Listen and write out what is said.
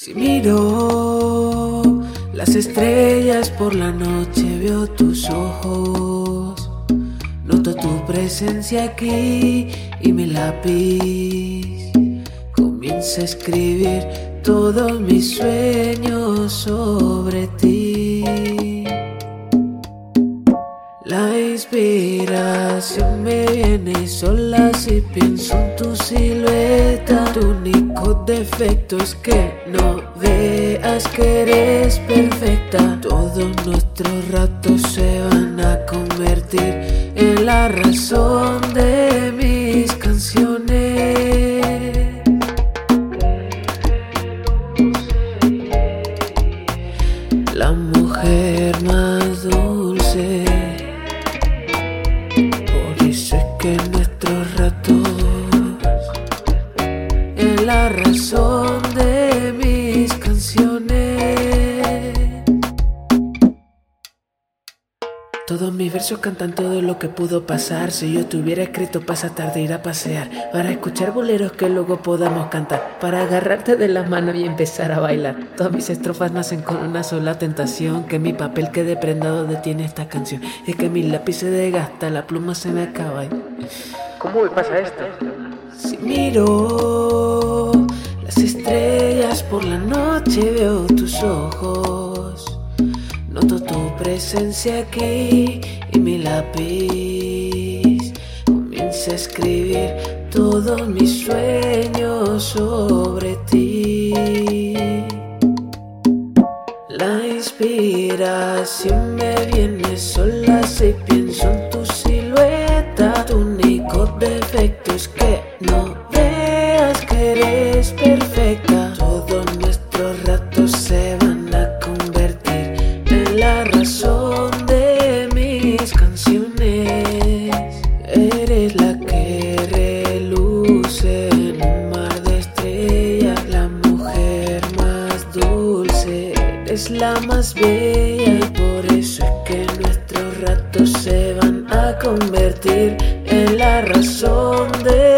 Si miro las estrellas por la noche, veo tus ojos, noto tu presencia aquí y mi lápiz comienza a escribir todos mis sueños sobre ti. La inspiración me viene sola si pienso en tu silueta. Tu único defecto es que no veas que eres perfecta. Todos nuestros ratos se van a convertir en la razón de mis canciones. La mujer más dulce. Por eso es que nuestros ratos es la razón de mis canciones. Todos mis versos cantan todo lo que pudo pasar. Si yo te hubiera escrito pasa tarde ir a pasear, para escuchar boleros que luego podamos cantar, para agarrarte de las manos y empezar a bailar. Todas mis estrofas nacen con una sola tentación: que mi papel quede prendado detiene esta canción. Es que mi lápiz se desgasta, la pluma se me acaba. ¿Cómo me pasa esto? Si miro las estrellas por la noche, veo tus ojos, noto tu presencia aquí y mi lápiz comienza a escribir todos mis sueños sobre ti. La inspiración me viene sola si pienso en tu silueta. Tu único defecto es que no veas que eres perfecta. Todos nuestros ratos se van a convertir en la razón de mis canciones. Eres la que reluce en un mar de estrellas, la mujer más dulce. Eres la más bella y por eso es que nuestros ratos se van a convertir en la razón de